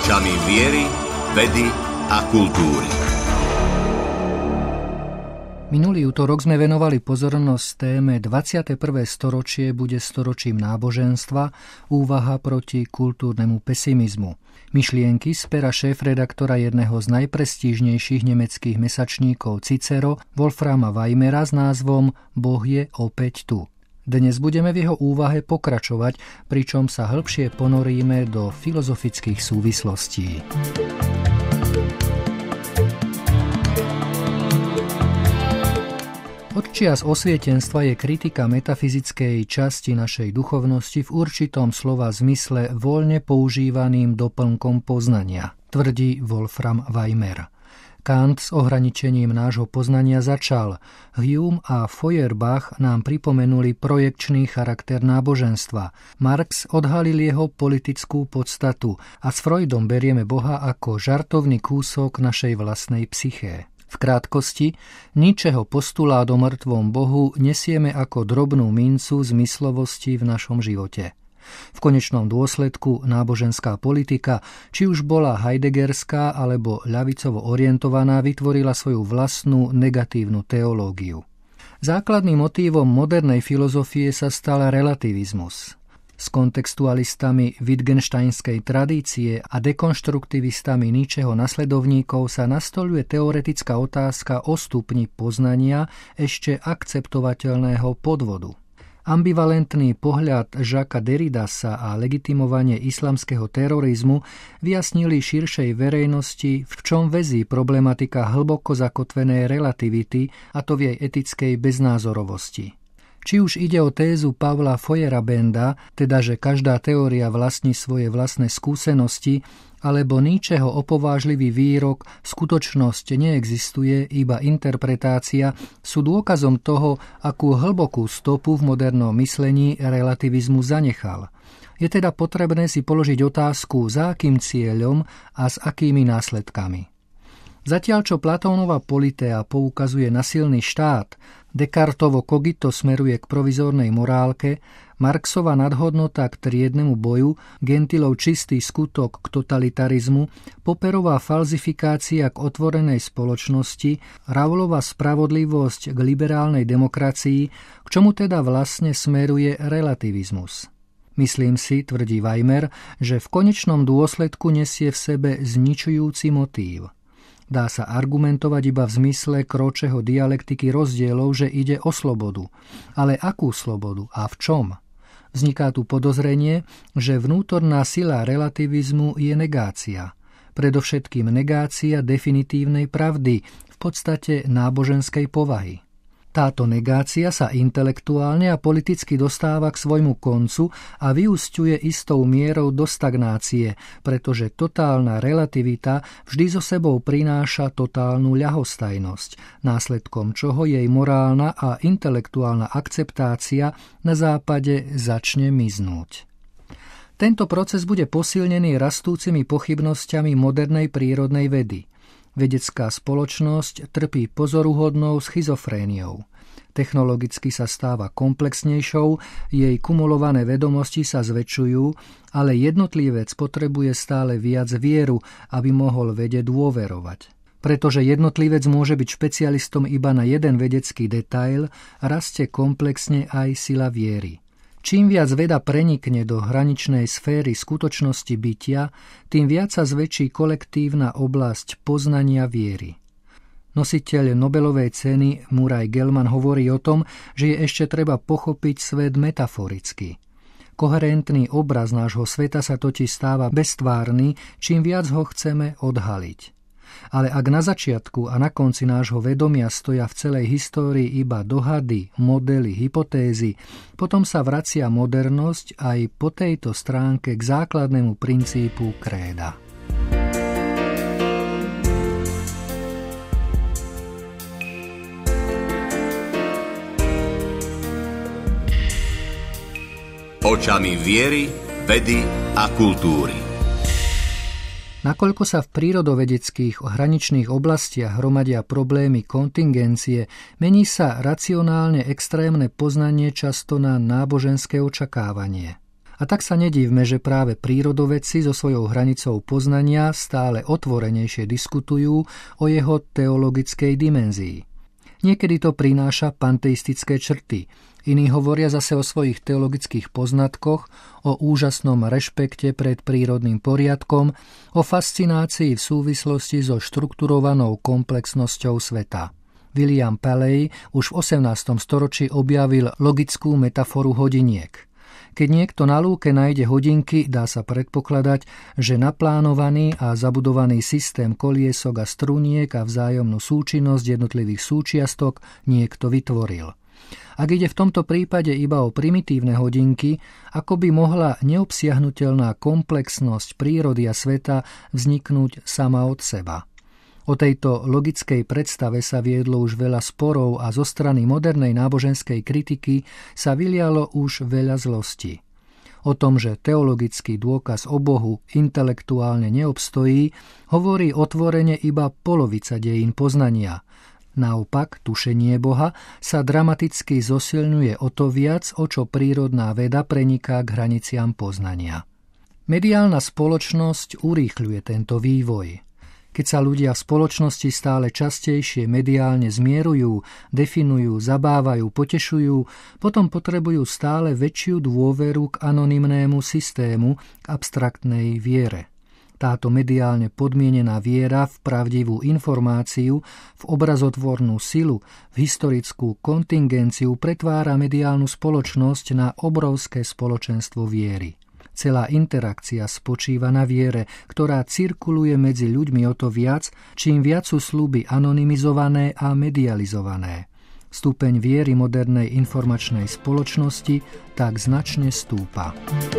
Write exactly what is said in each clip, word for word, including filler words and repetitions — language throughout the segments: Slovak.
Očami viery, vedy a kultúry. Minulý utorok sme venovali pozornosť téme dvadsiate prvé storočie bude storočím náboženstva, úvaha proti kultúrnemu pesimizmu. Myšlienky z pera šéfredaktora jedného z najprestížnejších nemeckých mesačníkov Cicero, Wolframa Weimera s názvom Boh je opäť tu. Dnes budeme v jeho úvahe pokračovať, pričom sa hĺbšie ponoríme do filozofických súvislostí. Od čias osvietenstva je kritika metafyzickej časti našej duchovnosti v určitom slova zmysle voľne používaným doplnkom poznania, tvrdí Wolfram Weimer. Kant s ohraničením nášho poznania začal. Hume a Feuerbach nám pripomenuli projekčný charakter náboženstva. Marx odhalil jeho politickú podstatu a s Freudom berieme Boha ako žartovný kúsok našej vlastnej psyché. V krátkosti, ničeho postulát o mŕtvom Bohu nesieme ako drobnú mincu zmyslovosti v našom živote. V konečnom dôsledku náboženská politika, či už bola heideggerská alebo ľavicovo orientovaná, vytvorila svoju vlastnú negatívnu teológiu. Základným motívom modernej filozofie sa stal relativizmus. S kontextualistami Wittgensteinskej tradície a dekonštruktivistami Nietzscheho nasledovníkov sa nastoľuje teoretická otázka o stupni poznania ešte akceptovateľného podvodu. Ambivalentný pohľad Jacquesa Derridasa a legitimovanie islamského terorizmu vyjasnili širšej verejnosti, v čom väzí problematika hlboko zakotvenej relativity, a to v jej etickej beznázorovosti. Či už ide o tézu Pavla Feuerbenda, teda že každá teória vlastní svoje vlastné skúsenosti, alebo Nietzscheho opovážlivý výrok skutočnosť neexistuje, iba interpretácia, sú dôkazom toho, akú hlbokú stopu v modernom myslení relativizmu zanechal. Je teda potrebné si položiť otázku, za akým cieľom a s akými následkami. Zatiaľ, čo Platónova Politea poukazuje na silný štát, Descartovo Cogito smeruje k provizórnej morálke, Marxova nadhodnota k triednemu boju, Gentilov čistý skutok k totalitarizmu, Popperová falzifikácia k otvorenej spoločnosti, Rawlova spravodlivosť k liberálnej demokracii, k čomu teda vlastne smeruje relativizmus. Myslím si, tvrdí Weimer, že v konečnom dôsledku nesie v sebe zničujúci motív. Dá sa argumentovať iba v zmysle Croceho dialektiky rozdielov, že ide o slobodu. Ale akú slobodu a v čom? Vzniká tu podozrenie, že vnútorná sila relativizmu je negácia. Predovšetkým negácia definitívnej pravdy, v podstate náboženskej povahy. Táto negácia sa intelektuálne a politicky dostáva k svojmu koncu a vyúsťuje istou mierou do stagnácie, pretože totálna relativita vždy so sebou prináša totálnu ľahostajnosť, následkom čoho jej morálna a intelektuálna akceptácia na západe začne miznúť. Tento proces bude posilnený rastúcimi pochybnosťami modernej prírodnej vedy. Vedecká spoločnosť trpí pozoruhodnou schizofréniou. Technologicky sa stáva komplexnejšou, jej kumulované vedomosti sa zväčšujú, ale jednotlivec potrebuje stále viac vieru, aby mohol vede dôverovať. Pretože jednotlivec môže byť špecialistom iba na jeden vedecký detail, rastie komplexne aj sila viery. Čím viac veda prenikne do hraničnej sféry skutočnosti bytia, tým viac sa zväčší kolektívna oblasť poznania viery. Nositeľ Nobelovej ceny Murray Gell-Mann hovorí o tom, že je ešte treba pochopiť svet metaforicky. Koherentný obraz nášho sveta sa totiž stáva beztvárny, čím viac ho chceme odhaliť. Ale ak na začiatku a na konci nášho vedomia stoja v celej histórii iba dohady, modely, hypotézy, potom sa vracia modernosť aj po tejto stránke k základnému princípu kréda. Očami viery, vedy a kultúry. Nakoľko sa v prírodovedeckých hraničných oblastiach hromadia problémy kontingencie, mení sa racionálne extrémne poznanie často na náboženské očakávanie. A tak sa nedívme, že práve prírodovedci so svojou hranicou poznania stále otvorenejšie diskutujú o jeho teologickej dimenzii. Niekedy to prináša panteistické črty, iní hovoria zase o svojich teologických poznatkoch, o úžasnom rešpekte pred prírodným poriadkom, o fascinácii v súvislosti so štrukturovanou komplexnosťou sveta. William Paley už v osemnástom storočí objavil logickú metaforu hodiniek. Keď niekto na lúke nájde hodinky, dá sa predpokladať, že naplánovaný a zabudovaný systém koliesok a struniek a vzájomnú súčinnosť jednotlivých súčiastok niekto vytvoril. Ak ide v tomto prípade iba o primitívne hodinky, ako by mohla neobsiahnuteľná komplexnosť prírody a sveta vzniknúť sama od seba? O tejto logickej predstave sa viedlo už veľa sporov a zo strany modernej náboženskej kritiky sa vylialo už veľa zlosti. O tom, že teologický dôkaz o Bohu intelektuálne neobstojí, hovorí otvorene iba polovica dejín poznania. Naopak, tušenie Boha sa dramaticky zosilňuje o to viac, o čo prírodná veda preniká k hraniciam poznania. Mediálna spoločnosť urýchľuje tento vývoj. Keď sa ľudia v spoločnosti stále častejšie mediálne zmierujú, definujú, zabávajú, potešujú, potom potrebujú stále väčšiu dôveru k anonymnému systému, k abstraktnej viere. Táto mediálne podmienená viera v pravdivú informáciu, v obrazotvornú silu, v historickú kontingenciu pretvára mediálnu spoločnosť na obrovské spoločenstvo viery. Celá interakcia spočíva na viere, ktorá cirkuluje medzi ľuďmi o to viac, čím viac sú sľuby anonymizované a medializované. Stupeň viery modernej informačnej spoločnosti tak značne stúpa.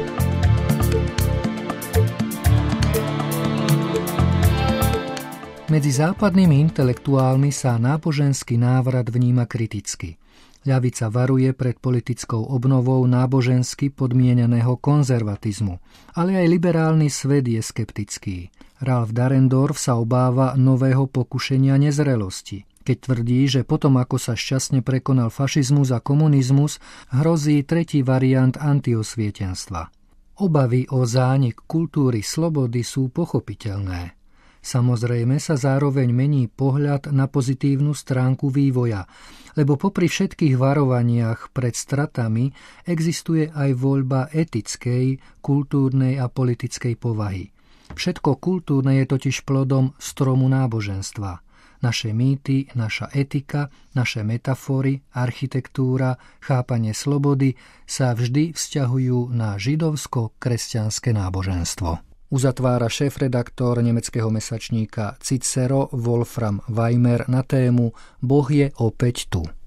Medzi západnými intelektuálmi sa náboženský návrat vníma kriticky. Ľavica varuje pred politickou obnovou nábožensky podmieneného konzervatizmu, ale aj liberálny svet je skeptický. Ralph Dahrendorf sa obáva nového pokušenia nezrelosti, keď tvrdí, že potom ako sa šťastne prekonal fašizmus a komunizmus, hrozí tretí variant antiosvietenstva. Obavy o zánik kultúry slobody sú pochopiteľné. Samozrejme sa zároveň mení pohľad na pozitívnu stránku vývoja, lebo popri všetkých varovaniach pred stratami existuje aj voľba etickej, kultúrnej a politickej povahy. Všetko kultúrne je totiž plodom stromu náboženstva. Naše mýty, naša etika, naše metafory, architektúra, chápanie slobody sa vždy vzťahujú na židovsko-kresťanské náboženstvo. Uzatvára šéfredaktor nemeckého mesačníka Cicero Wolfram Weimer na tému Boh je opäť tu.